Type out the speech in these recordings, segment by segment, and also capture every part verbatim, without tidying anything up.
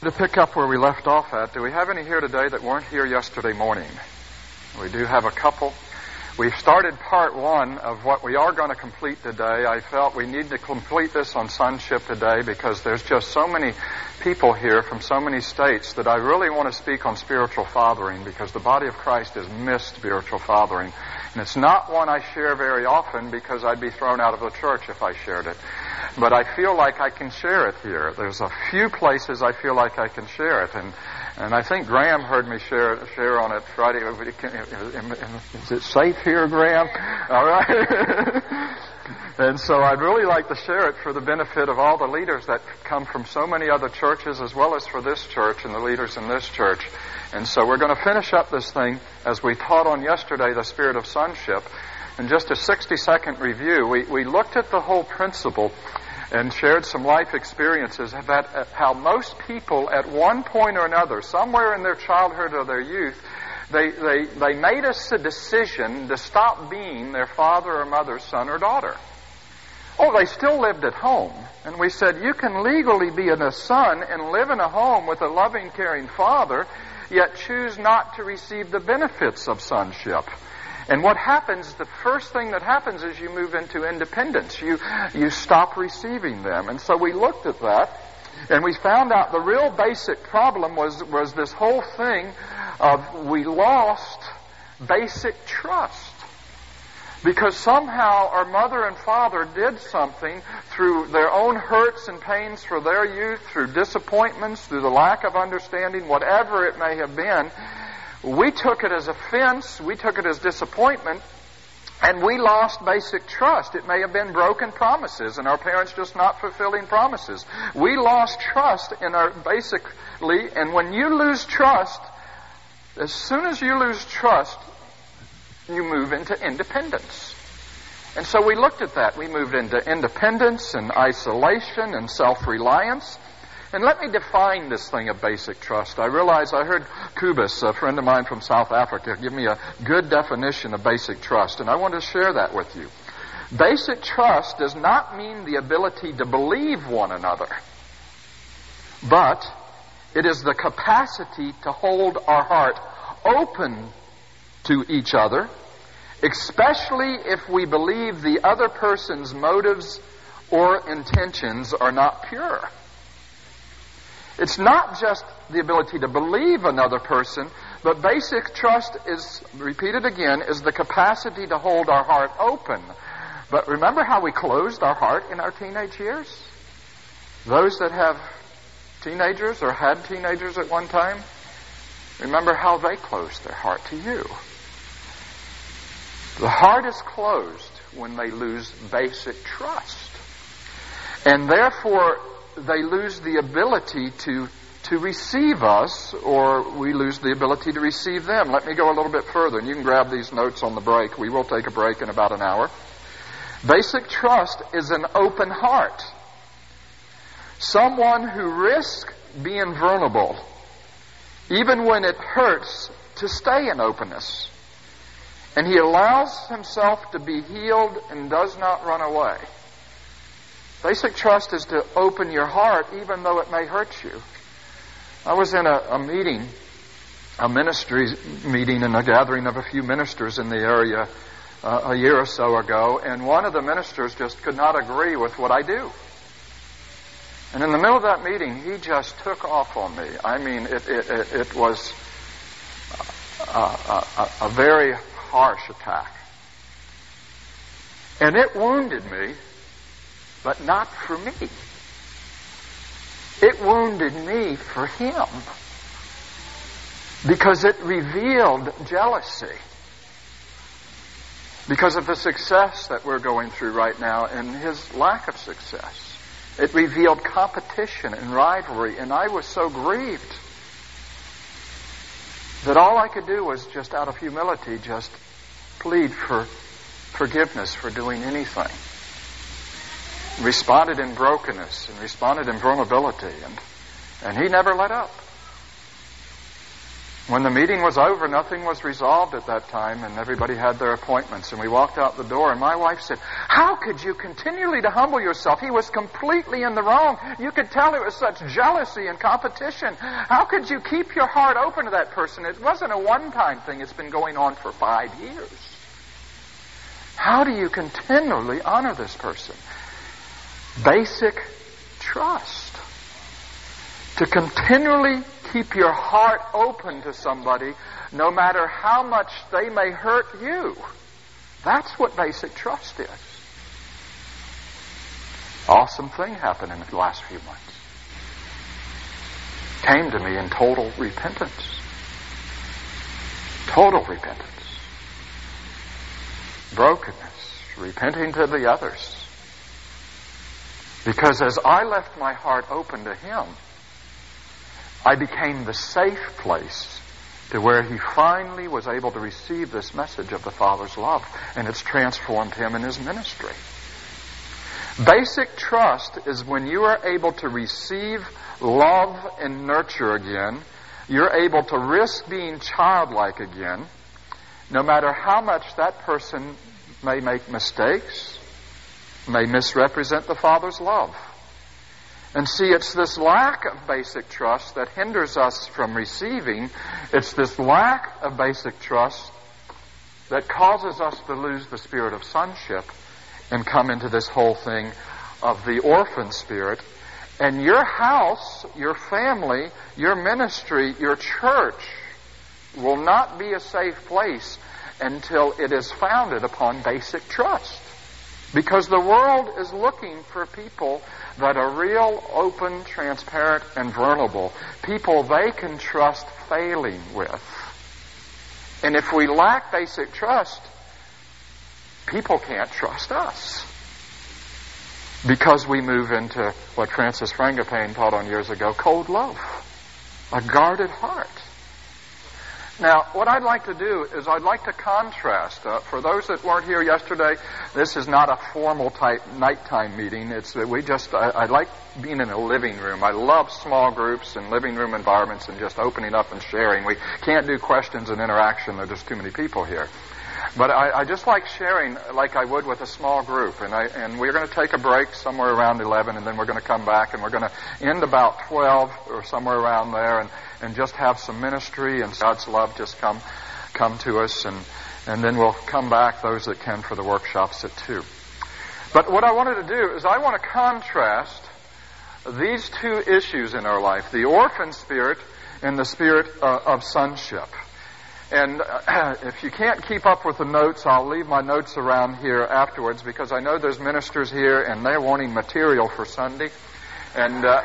To pick up where we left off at, do we have any here today that weren't here yesterday morning? We do have a couple. We've started part one of what we are going to complete today. I felt we need to complete this on sonship today because there's just so many people here from so many states that I really want to speak on spiritual fathering because the body of Christ has missed spiritual fathering. And it's not one I share very often because I'd be thrown out of the church if I shared it. But I feel like I can share it here. There's a few places I feel like I can share it. And and I think Graham heard me share share on it Friday. Is it safe here, Graham? All right. And so I'd really like to share it for the benefit of all the leaders that come from so many other churches as well as for this church and the leaders in this church. And so we're going to finish up this thing as we taught on yesterday, the spirit of sonship. In just a sixty-second review, we, we looked at the whole principle and shared some life experiences about how most people at one point or another, somewhere in their childhood or their youth, they, they, they made a decision to stop being their father or mother's son or daughter. Oh, they still lived at home. And we said, you can legally be a son and live in a home with a loving, caring father, yet choose not to receive the benefits of sonship. And what happens, the first thing that happens is you move into independence. You you stop receiving them. And so we looked at that, and we found out the real basic problem was, was this whole thing of we lost basic trust. Because somehow our mother and father did something through their own hurts and pains for their youth, through disappointments, through the lack of understanding, whatever it may have been. We took it as offense, we took it as disappointment, and we lost basic trust. It may have been broken promises and our parents just not fulfilling promises. We lost trust in our basically, and when you lose trust, as soon as you lose trust, you move into independence. And so we looked at that. We moved into independence and isolation and self-reliance. And let me define this thing of basic trust. I realize I heard Kubis, a friend of mine from South Africa, give me a good definition of basic trust, and I want to share that with you. Basic trust does not mean the ability to believe one another, but it is the capacity to hold our heart open to each other, especially if we believe the other person's motives or intentions are not pure. It's not just the ability to believe another person, but basic trust is, repeated again, is the capacity to hold our heart open. But remember how we closed our heart in our teenage years? Those that have teenagers or had teenagers at one time, remember how they closed their heart to you. The heart is closed when they lose basic trust. And therefore, they lose the ability to, to receive us, or we lose the ability to receive them. Let me go a little bit further, and you can grab these notes on the break. We will take a break in about an hour. Basic trust is an open heart. Someone who risks being vulnerable, even when it hurts, to stay in openness. And he allows himself to be healed and does not run away. Basic trust is to open your heart even though it may hurt you. I was in a, a meeting, a ministry meeting and a gathering of a few ministers in the area uh, a year or so ago, and one of the ministers just could not agree with what I do. And in the middle of that meeting, he just took off on me. I mean, it, it, it, it was a, a, a very harsh attack. And it wounded me. But not for me. It wounded me for him. Because it revealed jealousy. Because of the success that we're going through right now and his lack of success. It revealed competition and rivalry, and I was so grieved that all I could do was just out of humility just plead for forgiveness for doing anything. Responded in brokenness and responded in vulnerability, and and he never let up. When the meeting was over, nothing was resolved at that time, and everybody had their appointments. And we walked out the door, and my wife said, "How could you continually to humble yourself? He was completely in the wrong. You could tell it was such jealousy and competition. How could you keep your heart open to that person? It wasn't a one-time thing. It's been going on for five years. How do you continually honor this person?" Basic trust. To continually keep your heart open to somebody, no matter how much they may hurt you. That's what basic trust is. Awesome thing happened in the last few months. Came to me in total repentance. Total repentance. Brokenness. Repenting to the others. Because as I left my heart open to Him, I became the safe place to where he finally was able to receive this message of the Father's love, and it's transformed him in his ministry. Basic trust is when you are able to receive love and nurture again. You're able to risk being childlike again, no matter how much that person may make mistakes, may misrepresent the Father's love. And see, it's this lack of basic trust that hinders us from receiving. It's this lack of basic trust that causes us to lose the spirit of sonship and come into this whole thing of the orphan spirit. And your house, your family, your ministry, your church will not be a safe place until it is founded upon basic trust. Because the world is looking for people that are real, open, transparent, and vulnerable. People they can trust failing with. And if we lack basic trust, people can't trust us. Because we move into what Francis Frangipane taught on years ago, cold love. A guarded heart. Now, what I'd like to do is I'd like to contrast. Uh, for those that weren't here yesterday, this is not a formal type nighttime meeting. It's uh, we just. I, I like being in a living room. I love small groups and living room environments and just opening up and sharing. We can't do questions and interaction. There's just too many people here. But I, I just like sharing like I would with a small group. And I and we're going to take a break somewhere around eleven, and then we're going to come back, and we're going to end about twelve or somewhere around there, and, and just have some ministry and God's love just come come to us, and, and then we'll come back, those that can, for the workshops at two. But what I wanted to do is I want to contrast these two issues in our life, the orphan spirit and the spirit uh, of sonship. And uh, if you can't keep up with the notes, I'll leave my notes around here afterwards, because I know there's ministers here and they're wanting material for Sunday. And uh,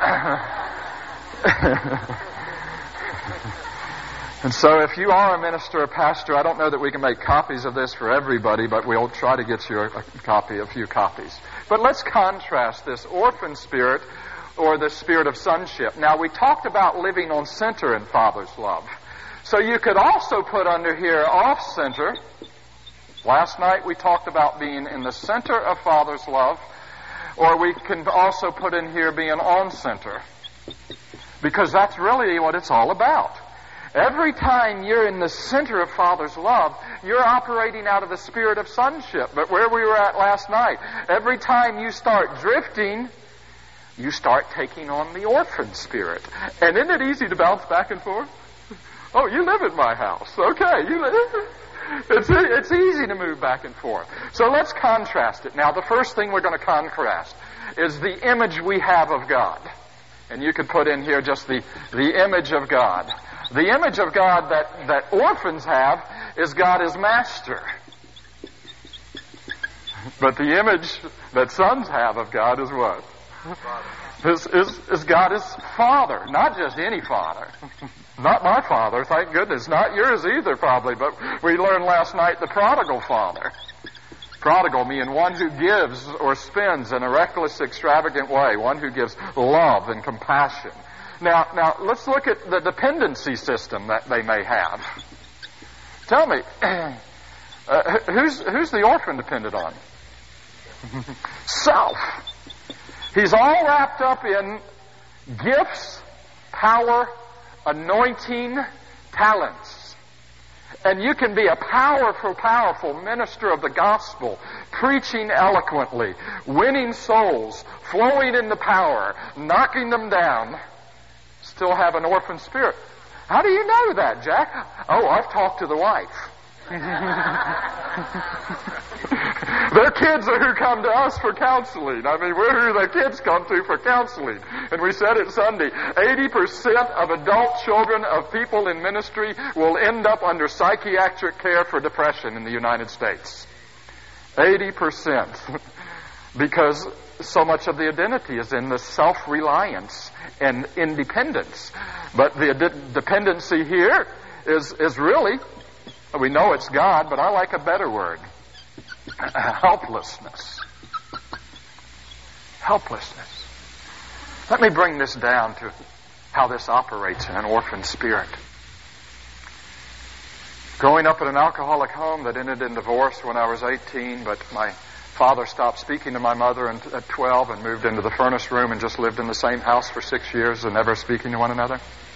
and so if you are a minister or pastor, I don't know that we can make copies of this for everybody, but we'll try to get you a, a copy, a few copies. But let's contrast this orphan spirit or the spirit of sonship. Now, we talked about living on center in Father's love. So you could also put under here off-center. Last night we talked about being in the center of Father's love. Or we can also put in here being on-center. Because that's really what it's all about. Every time you're in the center of Father's love, you're operating out of the spirit of sonship. But where we were at last night, every time you start drifting, you start taking on the orphan spirit. And isn't it easy to bounce back and forth? Oh, you live at my house. Okay, you live. It's, it's easy to move back and forth. So let's contrast it. Now, the first thing we're going to contrast is the image we have of God. And you could put in here just the, the image of God. The image of God that, that orphans have is God as master. But the image that sons have of God is what? Is, is, is God as Father. Not just any father. Not my father, thank goodness. Not yours either, probably. But we learned last night the prodigal father. Prodigal meaning one who gives or spends in a reckless, extravagant way. One who gives love and compassion. Now, now let's look at the dependency system that they may have. Tell me, uh, who's, who's the orphan dependent on? Self. He's all wrapped up in gifts, power, anointing, talents. And you can be a powerful, powerful minister of the gospel, preaching eloquently, winning souls, flowing in the power, knocking them down, still have an orphan spirit. How do you know that, Jack? Oh, I've talked to the wife. Their kids are who come to us for counseling. I mean, we're who their kids come to for counseling. And we said it Sunday, eighty percent of adult children of people in ministry will end up under psychiatric care for depression in the United States. eighty percent. Because so much of the identity is in the self-reliance and independence. But the ad- dependency here is, is really, we know it's God, but I like a better word. Helplessness. Helplessness. Let me bring this down to how this operates in an orphan spirit. Growing up in an alcoholic home that ended in divorce when I was eighteen, but my father stopped speaking to my mother at twelve and moved into the furnace room and just lived in the same house for six years and never speaking to one another.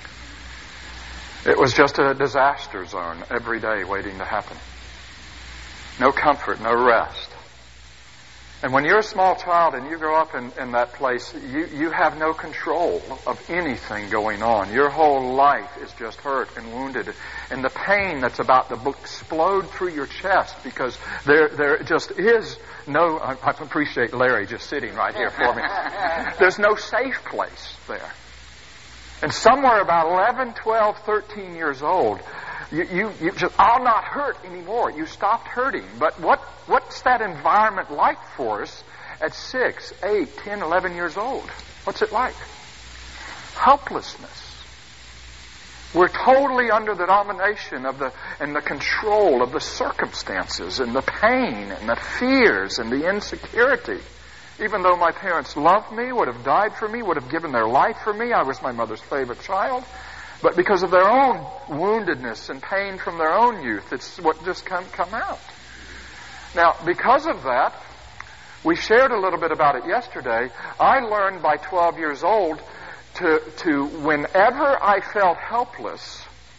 It was just a disaster zone every day waiting to happen. No comfort, no rest. And when you're a small child and you grow up in, in that place, you, you have no control of anything going on. Your whole life is just hurt and wounded. And the pain that's about to explode through your chest because there, there just is no... I, I appreciate Larry just sitting right here for me. There's no safe place there. And somewhere about eleven, twelve, thirteen years old, you, you, you just, I'll not hurt anymore. You stopped hurting. But what, what's that environment like for us at six, eight, ten, eleven years old? What's it like? Helplessness. We're totally under the domination of the, and the control of the circumstances and the pain and the fears and the insecurity. Even though my parents loved me, would have died for me, would have given their life for me, I was my mother's favorite child. But because of their own woundedness and pain from their own youth, it's what just come, come out. Now, because of that, we shared a little bit about it yesterday. I learned by twelve years old to, to whenever I felt helpless,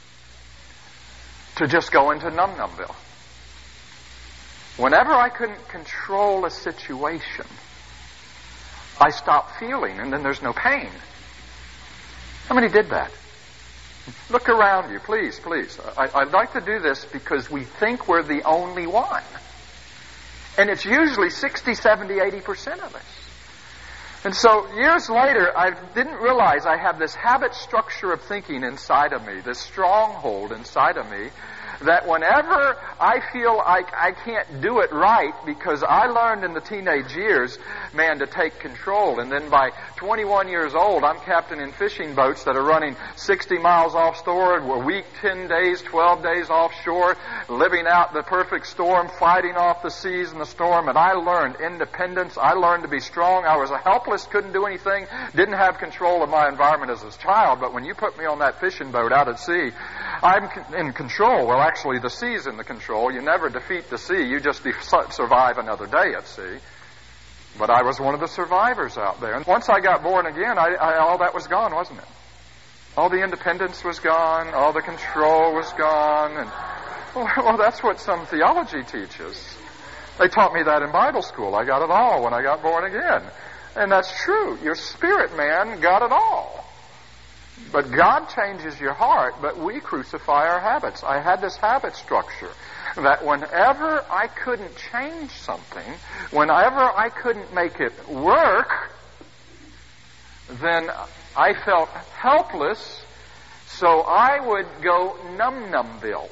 to just go into num-numville. Whenever I couldn't control a situation, I stopped feeling, and then there's no pain. How many did that? Look around you, please, please. I, I'd like to do this because we think we're the only one. And it's usually sixty, seventy, eighty percent of us. And so years later, I didn't realize I have this habit structure of thinking inside of me, this stronghold inside of me, that whenever I feel like I can't do it right, because I learned in the teenage years, man, to take control. And then by twenty-one years old, I'm captaining fishing boats that are running sixty miles offshore, a week, ten days, twelve days offshore, living out the perfect storm, fighting off the seas and the storm. And I learned independence. I learned to be strong. I was helpless, couldn't do anything, didn't have control of my environment as a child. But when you put me on that fishing boat out at sea, I'm in control. Well, actually, the sea's in the control. You never defeat the sea. You just de- survive another day at sea. But I was one of the survivors out there. And once I got born again, I, I, all that was gone, wasn't it? All the independence was gone. All the control was gone. And well, well, that's what some theology teaches. They taught me that in Bible school. I got it all when I got born again. And that's true. Your spirit man got it all. But God changes your heart, but we crucify our habits. I had this habit structure that whenever I couldn't change something, whenever I couldn't make it work, then I felt helpless, so I would go num-numville.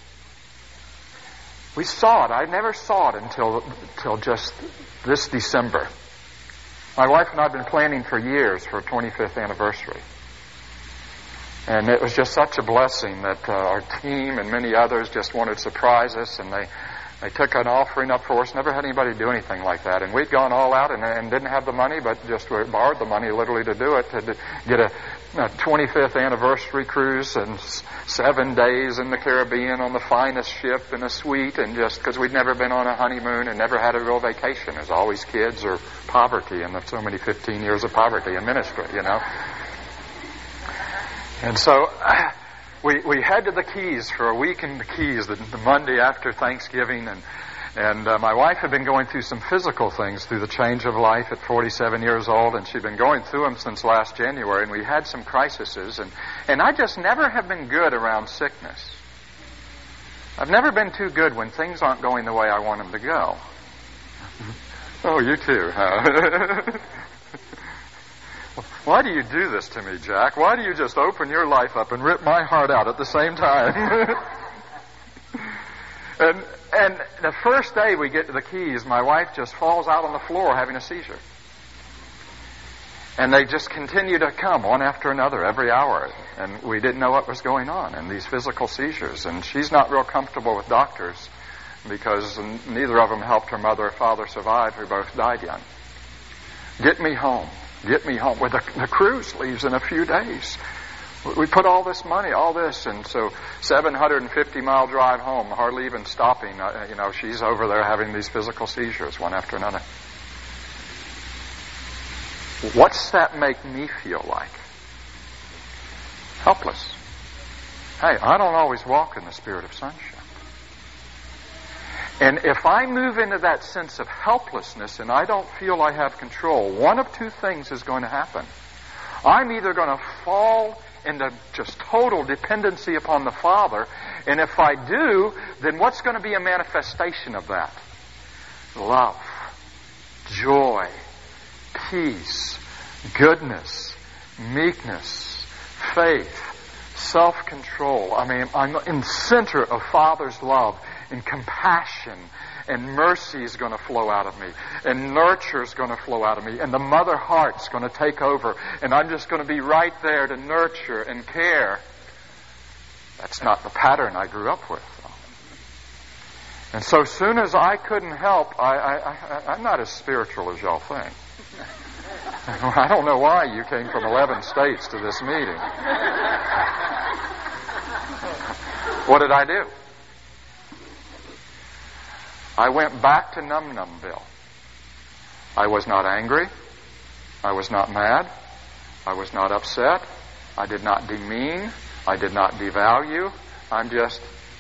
We saw it. I never saw it until, until just this December. My wife and I have been planning for years for a twenty-fifth anniversary. And it was just such a blessing that uh, our team and many others just wanted to surprise us, and they, they took an offering up for us. Never had anybody do anything like that. And we'd gone all out and, and didn't have the money, but just borrowed the money literally to do it, to, to get a, a twenty-fifth anniversary cruise and seven days in the Caribbean on the finest ship in a suite, and just because we'd never been on a honeymoon and never had a real vacation. There's always kids or poverty, and there's so many fifteen years of poverty in ministry, you know. And so we, we head to the Keys for a week in the Keys, the, the Monday after Thanksgiving, and And uh, my wife had been going through some physical things through the change of life at forty-seven years old, and she'd been going through them since last January, and we had some crises, and, and I just never have been good around sickness. I've never been too good when things aren't going the way I want them to go. Oh, you too, huh? Why do you do this to me, Jack? Why do you just open your life up and rip my heart out at the same time? and... And the first day we get to the Keys, my wife just falls out on the floor having a seizure. And they just continue to come one after another every hour. And we didn't know what was going on in these physical seizures. And she's not real comfortable with doctors because neither of them helped her mother or father survive, who both died young. Get me home. Get me home. Well, the, the cruise leaves in a few days. We put all this money, all this, and so seven hundred fifty mile drive home, hardly even stopping. Uh, you know, she's over there having these physical seizures one after another. What's that make me feel like? Helpless. Hey, I don't always walk in the spirit of sonship. And if I move into that sense of helplessness and I don't feel I have control, one of two things is going to happen. I'm either going to fall into just total dependency upon the Father, and if I do, then what's going to be a manifestation of that? Love, joy, peace, goodness, meekness, faith, self-control. I mean, I'm in the center of Father's love, and compassion and mercy is going to flow out of me, and nurture is going to flow out of me, and the mother heart's going to take over, and I'm just going to be right there to nurture and care. That's not the pattern I grew up with, though. And so soon as I couldn't help, I, I, I, I'm not as spiritual as y'all think. I don't know why you came from eleven states to this meeting. What did I do? I went back to Num Numville. I was not angry. I was not mad. I was not upset. I did not demean. I did not devalue. I'm just...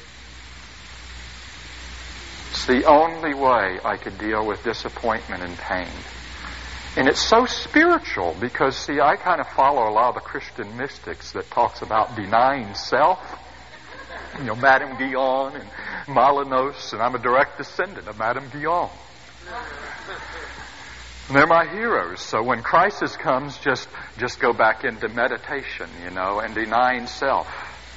It's the only way I could deal with disappointment and pain. And it's so spiritual because, see, I kind of follow a lot of the Christian mystics that talks about denying self. You know, Madame Guyon and Molinos, and I'm a direct descendant of Madame Guyon. And they're my heroes. So when crisis comes, just just go back into meditation, you know, and denying self.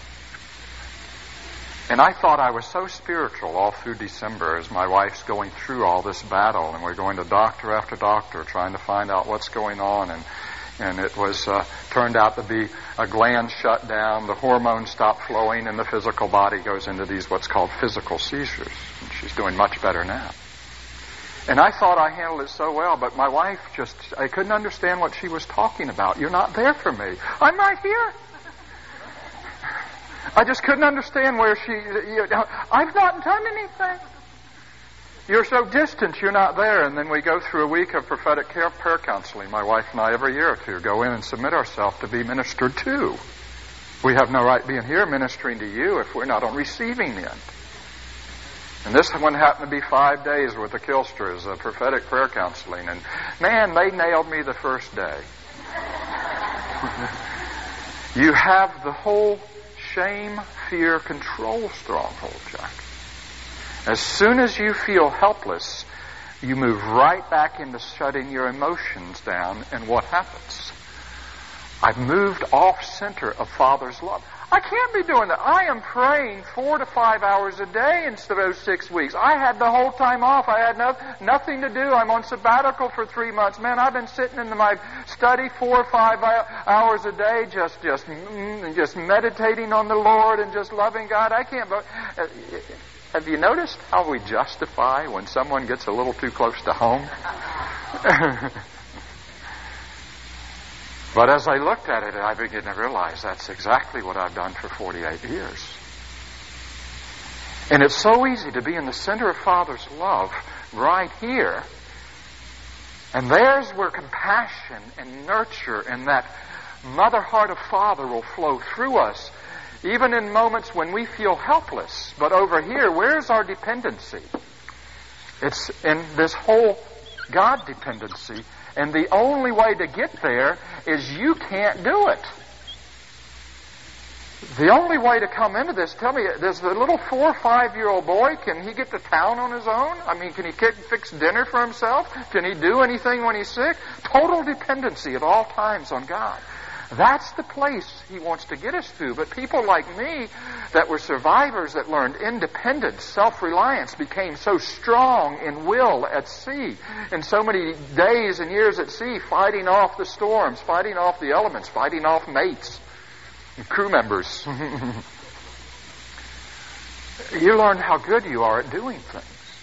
And I thought I was so spiritual all through December as my wife's going through all this battle, and we're going to doctor after doctor trying to find out what's going on, and and it was uh, turned out to be a gland shut down, the hormones stop flowing, and the physical body goes into these what's called physical seizures. And she's doing much better now. And I thought I handled it so well, but my wife just, I couldn't understand what she was talking about. You're not there for me. I'm right here. I just couldn't understand where she, you know, I've not done anything. You're so distant, you're not there. And then we go through a week of prophetic care, prayer counseling. My wife and I, every year or two, go in and submit ourselves to be ministered to. We have no right being here ministering to you if we're not on receiving end. And this one happened to be five days with the Kilsters of prophetic prayer counseling. And man, they nailed me the first day. You have the whole shame, fear, control stronghold, Jack. As soon as you feel helpless, you move right back into shutting your emotions down, and what happens? I've moved off center of Father's love. I can't be doing that. I am praying four to five hours a day instead of six weeks. I had the whole time off. I had no, nothing to do. I'm on sabbatical for three months. Man, I've been sitting in my study four or five hours a day, just just just meditating on the Lord and just loving God. I can't. Have you noticed how we justify when someone gets a little too close to home? But as I looked at it, I began to realize that's exactly what I've done for forty-eight years. And it's so easy to be in the center of Father's love right here. And there's where compassion and nurture and that mother heart of Father will flow through us. even in moments when we feel helpless. But over here, where's our dependency? It's in this whole God dependency. And the only way to get there is you can't do it. The only way to come into this, tell me, does the little four or five-year-old boy, can he get to town on his own? I mean, can he fix dinner for himself? Can he do anything when he's sick? Total dependency at all times on God. That's the place He wants to get us to. But people like me that were survivors that learned independence, self-reliance, became so strong in will at sea, in so many days and years at sea, fighting off the storms, fighting off the elements, fighting off mates, crew members. You learn how good you are at doing things.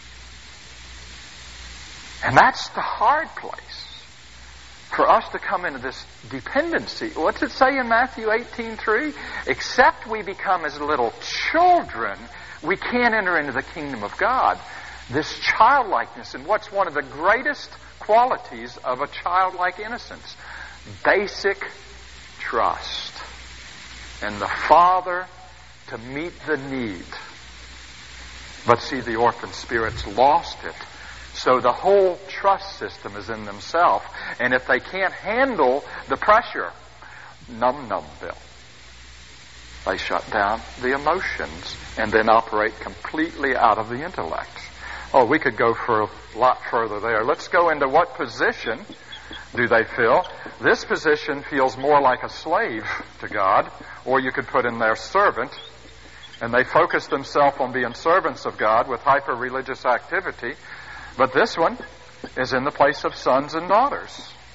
And that's the hard place. For us to come into this dependency. What's it say in Matthew eighteen three? Except we become as little children, we can't enter into the kingdom of God. This childlikeness, and what's one of the greatest qualities of a childlike innocence? Basic trust. And the Father to meet the need. But see, the orphan spirits lost it. So the whole trust system is in themselves. And if they can't handle the pressure, num num bill. They shut down the emotions and then operate completely out of the intellect. Oh, we could go for a lot further there. Let's go into what position do they fill. This position feels more like a slave to God, or you could put in there servant. And they focus themselves on being servants of God with hyper-religious activity. But this one is in the place of sons and daughters.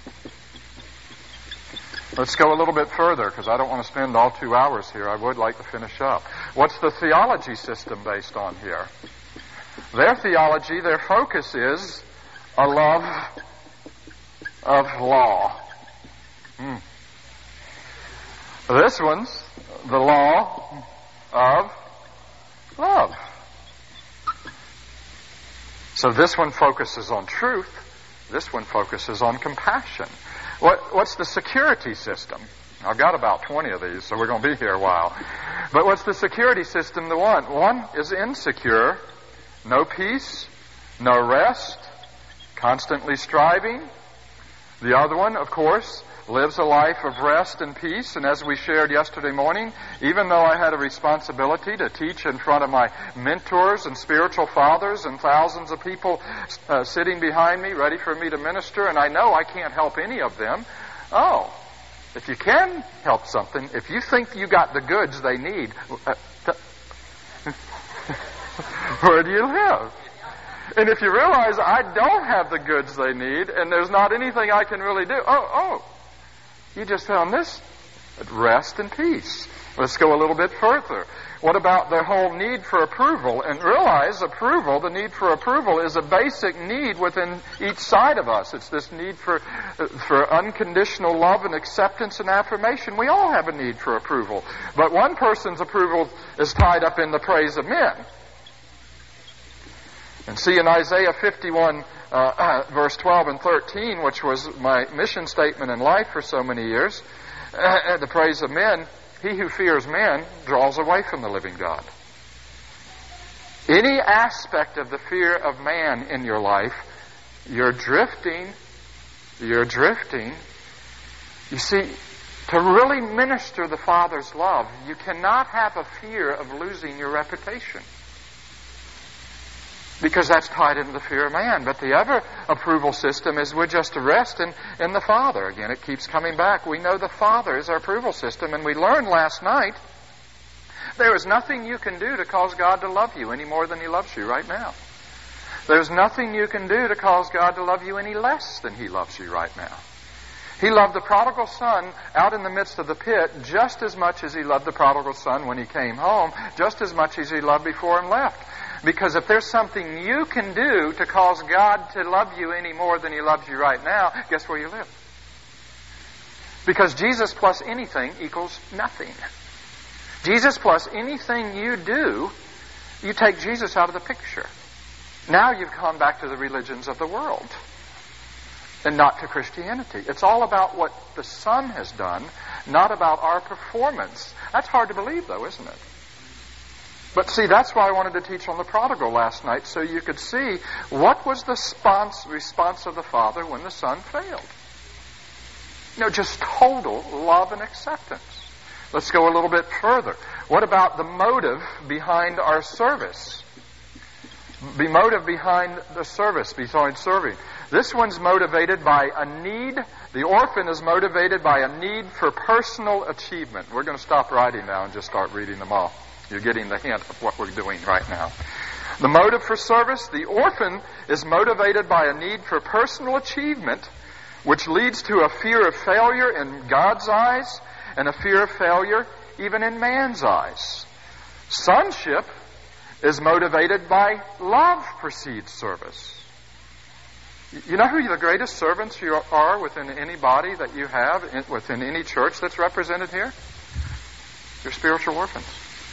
Let's go a little bit further, because I don't want to spend all two hours here. I would like to finish up. What's the theology system based on here? Their theology, their focus is a love of law. Hmm. This one's the law of love. So this one focuses on truth. This one focuses on compassion. What, what's the security system? I've got about twenty of these, so we're going to be here a while. But what's the security system? The one. One is insecure. No peace. No rest. Constantly striving. The other one, of course, lives a life of rest and peace. And as we shared yesterday morning, even though I had a responsibility to teach in front of my mentors and spiritual fathers and thousands of people uh, sitting behind me ready for me to minister, and I know I can't help any of them. Oh, if you can help something, if you think you got the goods they need, uh, th- where do you live? And if you realize I don't have the goods they need and there's not anything I can really do, oh, oh, you just found this. Rest and peace. Let's go a little bit further. What about the whole need for approval? And realize approval, the need for approval, is a basic need within each side of us. It's this need for, for unconditional love and acceptance and affirmation. We all have a need for approval. But one person's approval is tied up in the praise of men. And see, in Isaiah fifty-one, uh, uh, verse twelve and thirteen, which was my mission statement in life for so many years, uh, the praise of men, he who fears men draws away from the living God. Any aspect of the fear of man in your life, you're drifting, you're drifting. You see, to really minister the Father's love, you cannot have a fear of losing your reputation. Because that's tied into the fear of man. But the other approval system is we're just to rest in, in the Father. Again, it keeps coming back. We know the Father is our approval system. And we learned last night there is nothing you can do to cause God to love you any more than He loves you right now. There's nothing you can do to cause God to love you any less than He loves you right now. He loved the prodigal son out in the midst of the pit just as much as He loved the prodigal son when he came home, just as much as He loved before He left. Because if there's something you can do to cause God to love you any more than He loves you right now, guess where you live? Because Jesus plus anything equals nothing. Jesus plus anything you do, you take Jesus out of the picture. Now you've gone back to the religions of the world. and not to Christianity. It's all about what the Son has done, not about our performance. That's hard to believe, though, isn't it? But see, that's why I wanted to teach on the prodigal last night, so you could see what was the response, response of the Father when the Son failed. You know, just total love and acceptance. Let's go a little bit further. What about the motive behind our service? The motive behind the service, behind serving. This one's motivated by a need. The orphan is motivated by a need for personal achievement. We're going to stop writing now and just start reading them all. You're getting the hint of what we're doing right now. The motive for service. The orphan is motivated by a need for personal achievement, which leads to a fear of failure in God's eyes and a fear of failure even in man's eyes. Sonship is motivated by love precedes service. You know who the greatest servants you are within any body that you have, within any church that's represented here? Your spiritual orphans.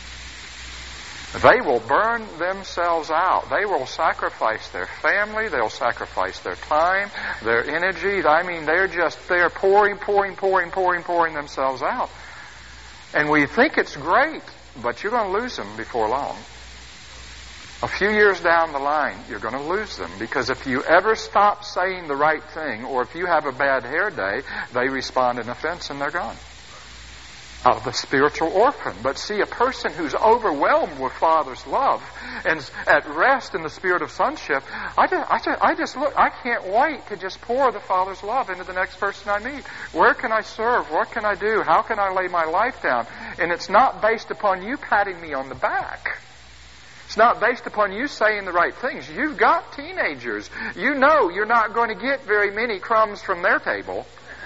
They will burn themselves out. They will sacrifice their family. They'll sacrifice their time, their energy. I mean, they're just, they're pouring, pouring, pouring, pouring, pouring themselves out. And we think it's great, but you're going to lose them before long. A few years down the line, you're going to lose them, because if you ever stop saying the right thing, or if you have a bad hair day, they respond in offense and they're gone. Of the spiritual orphan. But see, a person who's overwhelmed with Father's love and at rest in the spirit of sonship, I just, I just, I just look, I can't wait to just pour the Father's love into the next person I meet. Where can I serve? What can I do? How can I lay my life down? And it's not based upon you patting me on the back. It's not based upon you saying the right things. You've got teenagers. You know you're not going to get very many crumbs from their table.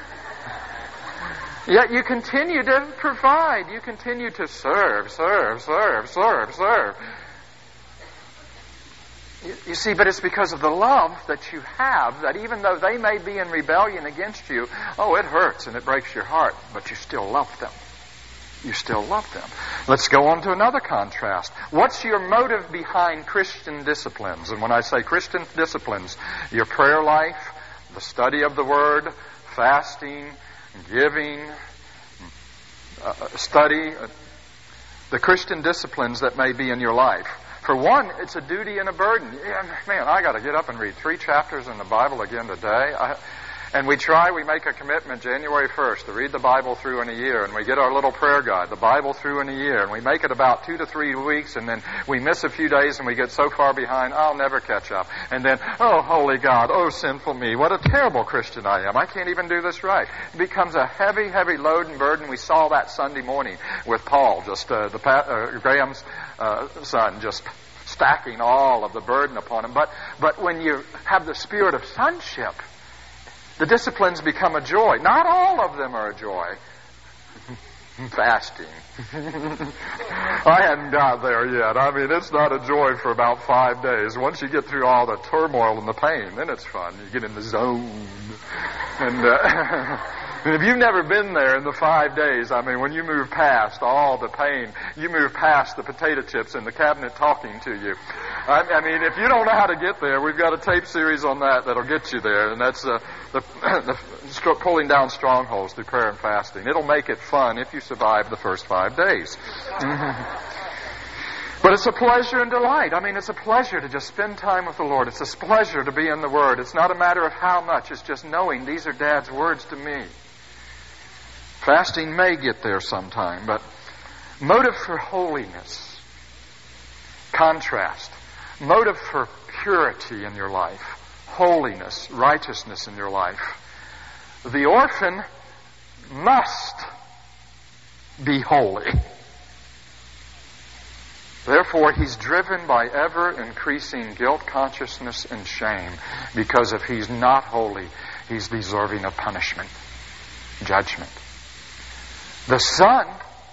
Yet you continue to provide. You continue to serve, serve, serve, serve, serve. You, you see, but it's because of the love that you have that even though they may be in rebellion against you, oh, it hurts and it breaks your heart, but you still love them. You still love them. Let's go on to another contrast. What's your motive behind Christian disciplines? And when I say Christian disciplines, your prayer life, the study of the Word, fasting, giving, uh, study, uh, the Christian disciplines that may be in your life. For one, it's a duty and a burden. Yeah, man, I got to get up and read three chapters in the Bible again today. I, and we try, we make a commitment January first to read the Bible through in a year, and we get our little prayer guide, the Bible through in a year, and we make it about two to three weeks, and then we miss a few days and we get so far behind, I'll never catch up. And then, oh, holy God, oh, sinful me, what a terrible Christian I am. I can't even do this right. It becomes a heavy, heavy load and burden. We saw that Sunday morning with Paul, just uh, the uh, Graham's uh, son, just stacking all of the burden upon him. But, but when you have the spirit of sonship, the disciplines become a joy. Not all of them are a joy. Fasting. I hadn't got there yet. I mean, it's not a joy for about five days. Once you get through all the turmoil and the pain, then it's fun. You get in the zone. And, uh, and if you've never been there in the five days, I mean, when you move past all the pain, you move past the potato chips in the cabinet talking to you. I, I mean, if you don't know how to get there, we've got a tape series on that that'll get you there, and that's uh, the, the pulling down strongholds through prayer and fasting. It'll make it fun if you survive the first five days. But it's a pleasure and delight. I mean, it's a pleasure to just spend time with the Lord. It's a pleasure to be in the Word. It's not a matter of how much. It's just knowing these are Dad's words to me. Fasting may get there sometime, but motive for holiness. Contrast. Motive for purity in your life. Holiness, righteousness in your life. The orphan must be holy. Therefore, he's driven by ever-increasing guilt, consciousness, and shame, because if he's not holy, he's deserving of punishment, judgment. The Son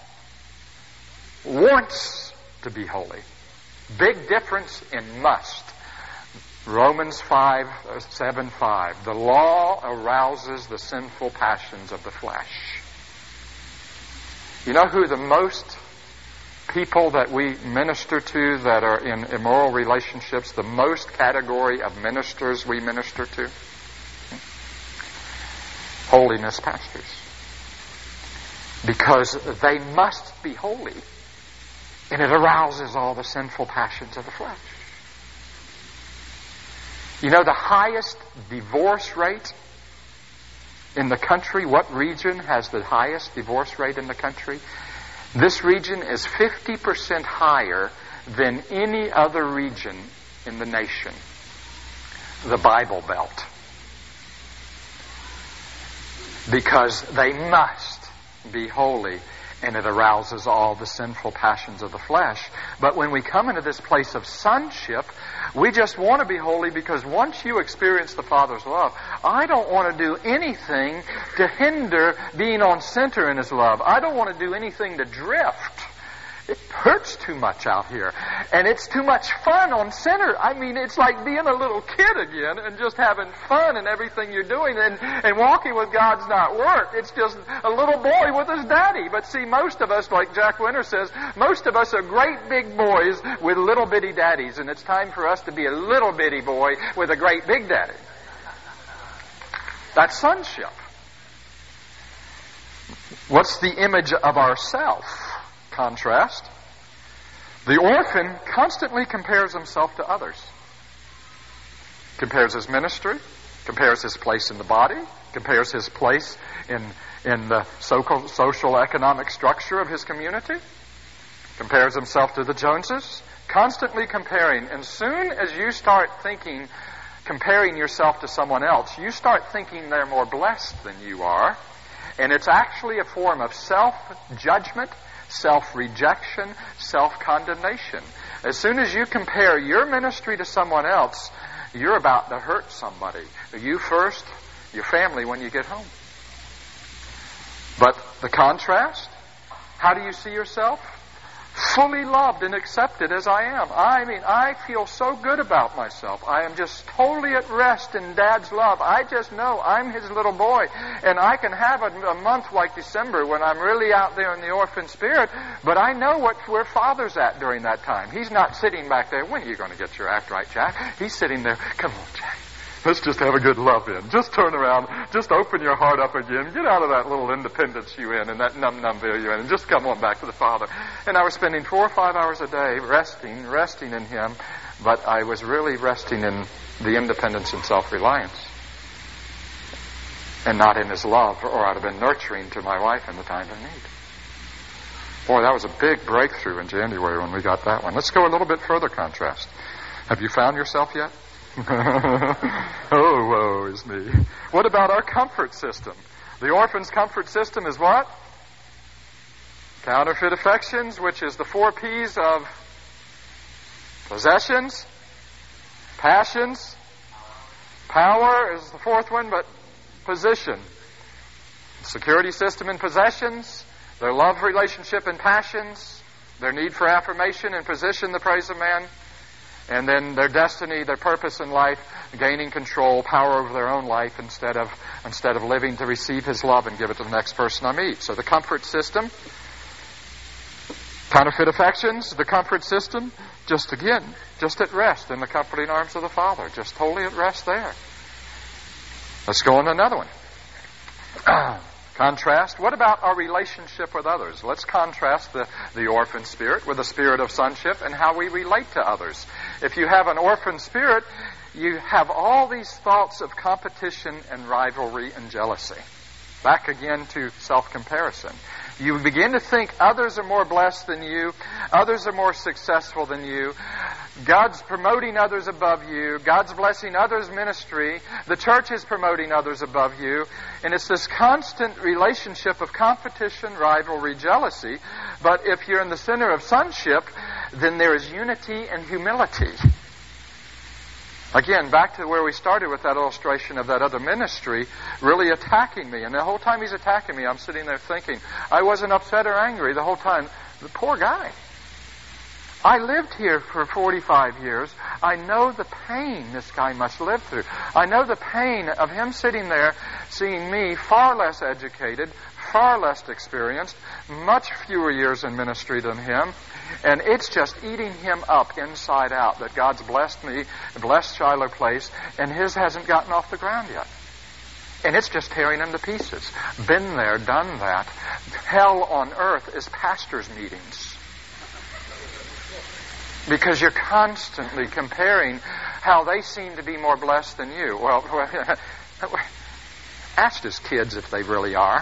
wants to be holy. Big difference in must. Romans five, seven, five. The law arouses the sinful passions of the flesh. You know who the most people that we minister to that are in immoral relationships, the most category of ministers we minister to? holiness pastors. Because they must be holy, and it arouses all the sinful passions of the flesh. You know the highest divorce rate in the country? What region has the highest divorce rate in the country? This region is fifty percent higher than any other region in the nation. The Bible Belt. Because they must be holy, and it arouses all the sinful passions of the flesh. But when we come into this place of sonship, we just want to be holy because once you experience the Father's love, I don't want to do anything to hinder being on center in His love. I don't want to do anything to drift. It hurts too much out here. And it's too much fun on center. I mean, it's like being a little kid again and just having fun in everything you're doing. And, and walking with God's not work. It's just a little boy with his daddy. But see, most of us, like Jack Winter says, most of us are great big boys with little bitty daddies. And it's time for us to be a little bitty boy with a great big daddy. That's sonship. What's the image of ourself? Contrast. The orphan constantly compares himself to others. Compares his ministry, compares his place in the body, compares his place in, in the social, social economic structure of his community, compares himself to the Joneses, constantly comparing. And soon as you start thinking, comparing yourself to someone else, you start thinking they're more blessed than you are. And it's actually a form of self-judgment, self-rejection, self-condemnation. As soon as you compare your ministry to someone else, you're about to hurt somebody. You first, your family when you get home. But the contrast, how do you see yourself? Fully loved and accepted as I am. I mean, I feel so good about myself. I am just totally at rest in Dad's love. I just know I'm His little boy. And I can have a, a month like December when I'm really out there in the orphan spirit, but I know what where Father's at during that time. He's not sitting back there, when are you going to get your act right, Jack? He's sitting there, come on, Jack. Let's just have a good love in. Just turn around. Just open your heart up again. Get out of that little independence you in and that num-numville you're in and just come on back to the Father. And I was spending four or five hours a day resting, resting in Him, but I was really resting in the independence and self-reliance and not in His love, or I'd have been nurturing to my wife in the time of need. Boy, that was a big breakthrough in January when we got that one. Let's go a little bit further contrast. Have you found yourself yet? Oh, woe is me. What about our comfort system? The orphan's comfort system is what? Counterfeit affections, which is the four P's of possessions, passions, power is the fourth one, but position. Security system and possessions, their love relationship and passions, their need for affirmation and position, the praise of man, and then their destiny, their purpose in life, gaining control, power over their own life instead of instead of living to receive His love and give it to the next person I meet. So the comfort system, counterfeit affections, the comfort system, just again, just at rest in the comforting arms of the Father, just totally at rest there. Let's go on to another one. Contrast. What about our relationship with others? Let's contrast the, the orphan spirit with the spirit of sonship and how we relate to others. If you have an orphan spirit, you have all these thoughts of competition and rivalry and jealousy. Back again to self-comparison. You begin to think others are more blessed than you, others are more successful than you, God's promoting others above you, God's blessing others' ministry, the church is promoting others above you, and it's this constant relationship of competition, rivalry, jealousy. But if you're in the center of sonship, then there is unity and humility. Again, back to where we started with that illustration of that other ministry really attacking me. And the whole time he's attacking me, I'm sitting there thinking, I wasn't upset or angry the whole time. The poor guy. I lived here for forty-five years. I know the pain this guy must live through. I know the pain of him sitting there seeing me far less educated, far less experienced, much fewer years in ministry than him. And it's just eating him up inside out that God's blessed me, blessed Shiloh Place, and his hasn't gotten off the ground yet. And it's just tearing them to pieces. Been there, done that. Hell on earth is pastors' meetings. Because you're constantly comparing how they seem to be more blessed than you. Well, ask his kids if they really are.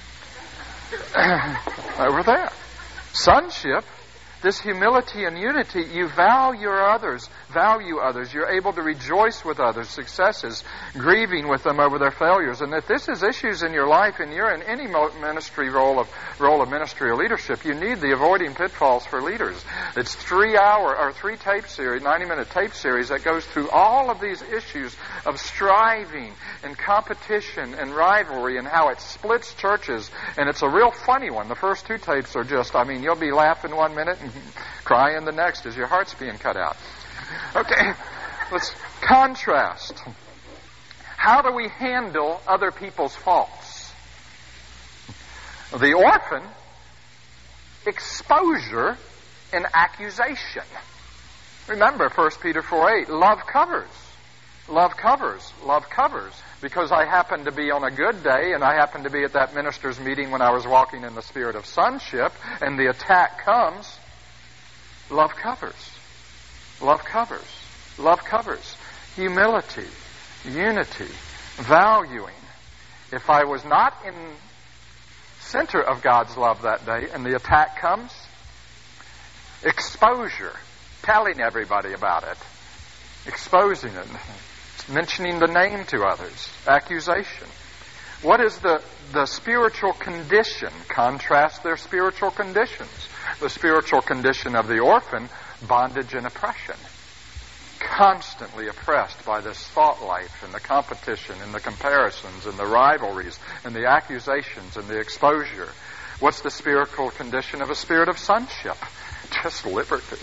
Over there. Sonship, this humility and unity, you value others, value others. You're able to rejoice with others' successes, grieving with them over their failures. And if this is issues in your life and you're in any ministry role of role of ministry or leadership, you need the Avoiding Pitfalls for Leaders. It's three hour or three tape series, ninety minute tape series that goes through all of these issues of striving and competition and rivalry and how it splits churches. And it's a real funny one. The first two tapes are just, I mean, you'll be laughing one minute and crying the next as your heart's being cut out. Okay, let's contrast. How do we handle other people's faults? The orphan, exposure and accusation. Remember First Peter four eight, love covers. Love covers. Love covers. Because I happened to be on a good day and I happened to be at that minister's meeting when I was walking in the spirit of sonship and the attack comes, love covers. Love covers. Love covers. Humility, unity, valuing. If I was not in center of God's love that day and the attack comes, exposure, telling everybody about it, exposing it, mentioning the name to others, accusation. What is the, the spiritual condition? Contrast their spiritual conditions. The spiritual condition of the orphan, bondage and oppression. Constantly oppressed by this thought life and the competition and the comparisons and the rivalries and the accusations and the exposure. What's the spiritual condition of a spirit of sonship? Just liberty.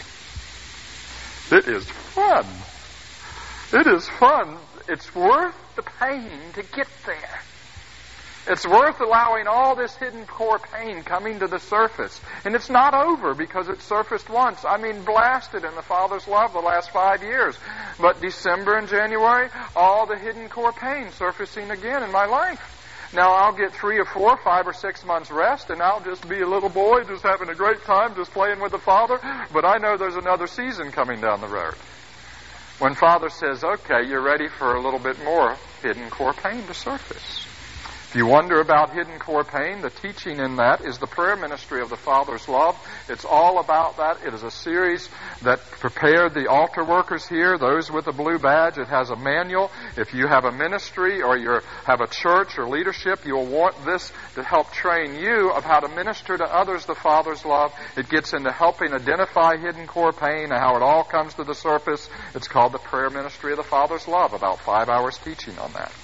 It is fun. It is fun. It's worth the pain to get there. It's worth allowing all this hidden core pain coming to the surface. And it's not over because it surfaced once. I mean, blasted in the Father's love the last five years. But December and January, all the hidden core pain surfacing again in my life. Now I'll get three or four, five or six months rest, and I'll just be a little boy just having a great time, just playing with the Father. But I know there's another season coming down the road. When Father says, okay, you're ready for a little bit more hidden core pain to surface. If you wonder about hidden core pain, the teaching in that is the prayer ministry of the Father's love. It's all about that. It is a series that prepared the altar workers here, those with a blue badge. It has a manual. If you have a ministry or you have a church or leadership, you'll want this to help train you of how to minister to others the Father's love. It gets into helping identify hidden core pain and how it all comes to the surface. It's called the prayer ministry of the Father's love. About five hours teaching on that.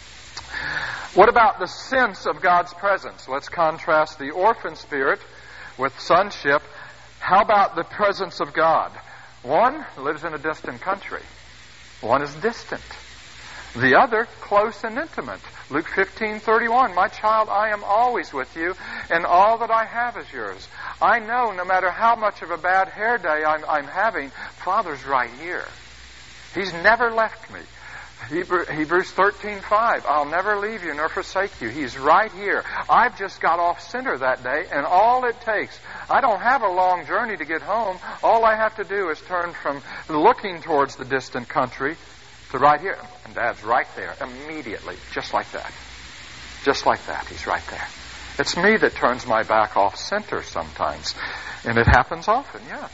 What about the sense of God's presence? Let's contrast the orphan spirit with sonship. How about the presence of God? One lives in a distant country. One is distant. The other, close and intimate. Luke fifteen thirty-one, my child, I am always with you, and all that I have is yours. I know no matter how much of a bad hair day I'm, I'm having, Father's right here. He's never left me. Hebrews thirteen five, I'll never leave you nor forsake you. He's right here. I've just got off center that day, and all it takes, I don't have a long journey to get home. All I have to do is turn from looking towards the distant country to right here. And Dad's right there immediately, just like that. Just like that, He's right there. It's me that turns my back off center sometimes. And it happens often, yes.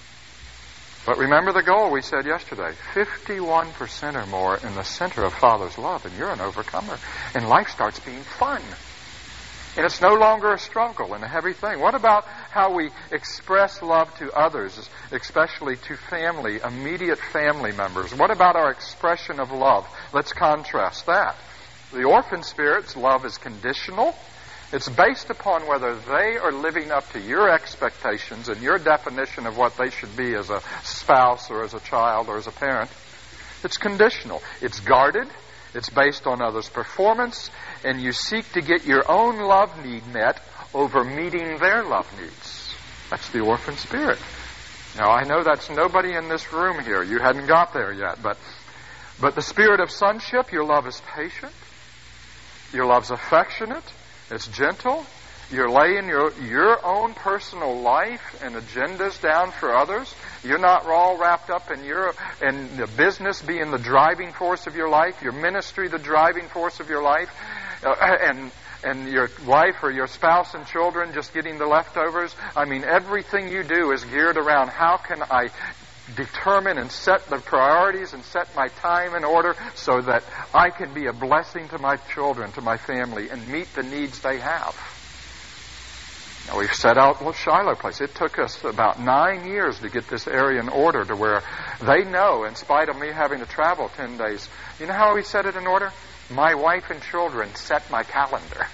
But remember the goal we said yesterday, fifty-one percent or more in the center of Father's love, and you're an overcomer. And life starts being fun. And it's no longer a struggle and a heavy thing. What about how we express love to others, especially to family, immediate family members? What about our expression of love? Let's contrast that. The orphan spirit's love is conditional. It's based upon whether they are living up to your expectations and your definition of what they should be as a spouse or as a child or as a parent. It's conditional. It's guarded. It's based on others' performance. And you seek to get your own love need met over meeting their love needs. That's the orphan spirit. Now, I know that's nobody in this room here. You hadn't got there yet. But, but the spirit of sonship, your love is patient. Your love's affectionate. It's gentle. You're laying your your own personal life and agendas down for others. You're not all wrapped up in your in the business being the driving force of your life, your ministry the driving force of your life, uh, and and your wife or your spouse and children just getting the leftovers. I mean, everything you do is geared around how can I determine and set the priorities and set my time in order so that I can be a blessing to my children, to my family, and meet the needs they have. Now, we've set out well, Shiloh Place. It took us about nine years to get this area in order to where they know, in spite of me having to travel ten days. You know how we set it in order? My wife and children set my calendar.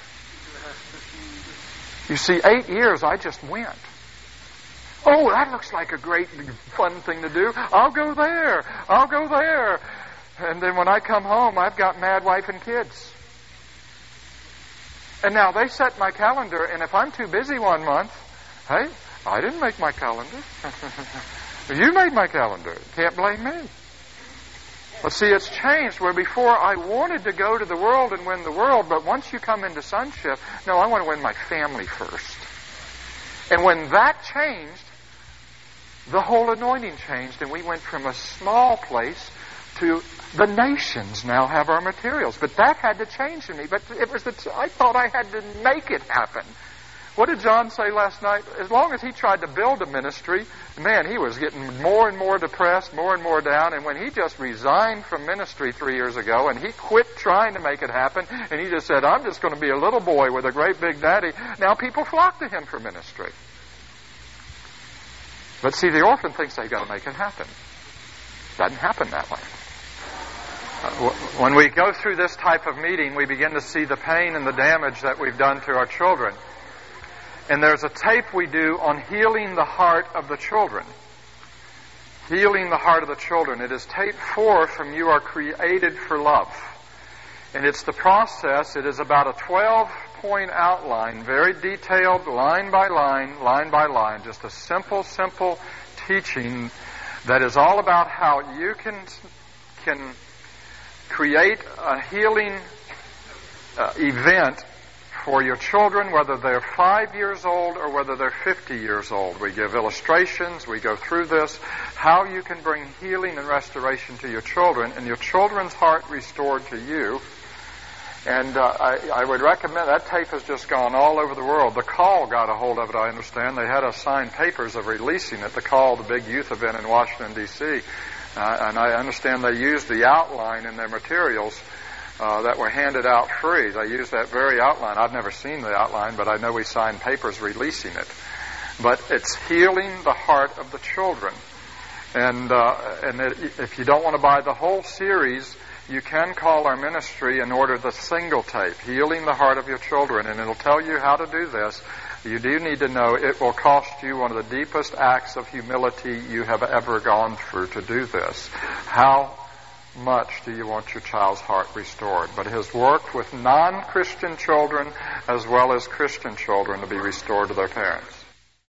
You see, eight years I just went. Oh, that looks like a great fun thing to do. I'll go there. I'll go there. And then when I come home, I've got mad wife and kids. And now they set my calendar, and if I'm too busy one month, hey, I didn't make my calendar. You made my calendar. Can't blame me. But see, it's changed where before I wanted to go to the world and win the world, but once you come into sonship, no, I want to win my family first. And when that changed, the whole anointing changed, and we went from a small place to the nations now have our materials. But that had to change in me. But it was the t- I thought I had to make it happen. What did John say last night? As long as he tried to build a ministry, man, he was getting more and more depressed, more and more down. And when he just resigned from ministry three years ago and he quit trying to make it happen, and he just said, I'm just going to be a little boy with a great big daddy, now people flock to him for ministry. But see, the orphan thinks they've got to make it happen. Doesn't happen that way. Uh, when we go through this type of meeting, we begin to see the pain and the damage that we've done to our children. And there's a tape we do on healing the heart of the children. Healing the heart of the children. It is tape four from You Are Created for Love. And it's the process. It is about a twelve-point outline, very detailed, line by line, line by line. Just a simple, simple teaching that is all about how you can can create a healing uh, event for your children, whether they're five years old or whether they're fifty years old. We give illustrations, we go through this, how you can bring healing and restoration to your children and your children's heart restored to you. And uh, I, I would recommend, that tape has just gone all over the world. The Call got a hold of it, I understand. They had us sign papers of releasing it. The Call, the big youth event in Washington, D C Uh, and I understand they used the outline in their materials uh, that were handed out free. They used that very outline. I've never seen the outline, but I know we signed papers releasing it. But it's healing the heart of the children. And, uh, and it, if you don't want to buy the whole series, you can call our ministry and order the single tape, Healing the Heart of Your Children, and it'll tell you how to do this. You do need to know it will cost you one of the deepest acts of humility you have ever gone through to do this. How much do you want your child's heart restored? But it has worked with non-Christian children as well as Christian children to be restored to their parents.